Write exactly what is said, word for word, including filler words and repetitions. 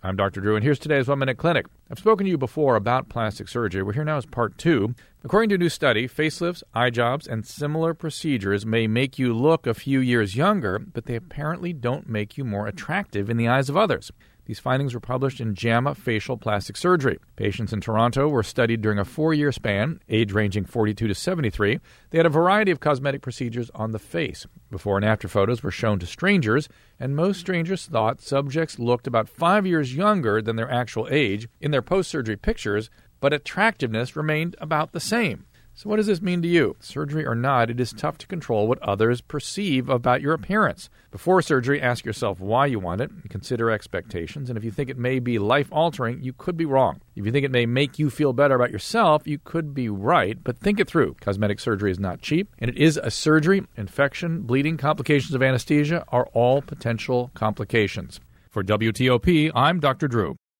I'm Doctor Drew, and here's today's One Minute Clinic. I've spoken to you before about plastic surgery. We're here now as part two. According to a new study, facelifts, eye jobs, and similar procedures may make you look a few years younger, but they apparently don't make you more attractive in the eyes of others. These findings were published in JAMA Facial Plastic Surgery. Patients in Toronto were studied during a four-year span, age ranging forty-two to seventy-three. They had a variety of cosmetic procedures on the face. Before and after photos were shown to strangers, and most strangers thought subjects looked about five years younger than their actual age in their post-surgery pictures, but attractiveness remained about the same. So what does this mean to you? Surgery or not, it is tough to control what others perceive about your appearance. Before surgery, ask yourself why you want it, and consider expectations, and if you think it may be life-altering, you could be wrong. If you think it may make you feel better about yourself, you could be right, but think it through. Cosmetic surgery is not cheap, and it is a surgery. Infection, bleeding, complications of anesthesia are all potential complications. For W T O P, I'm Doctor Drew.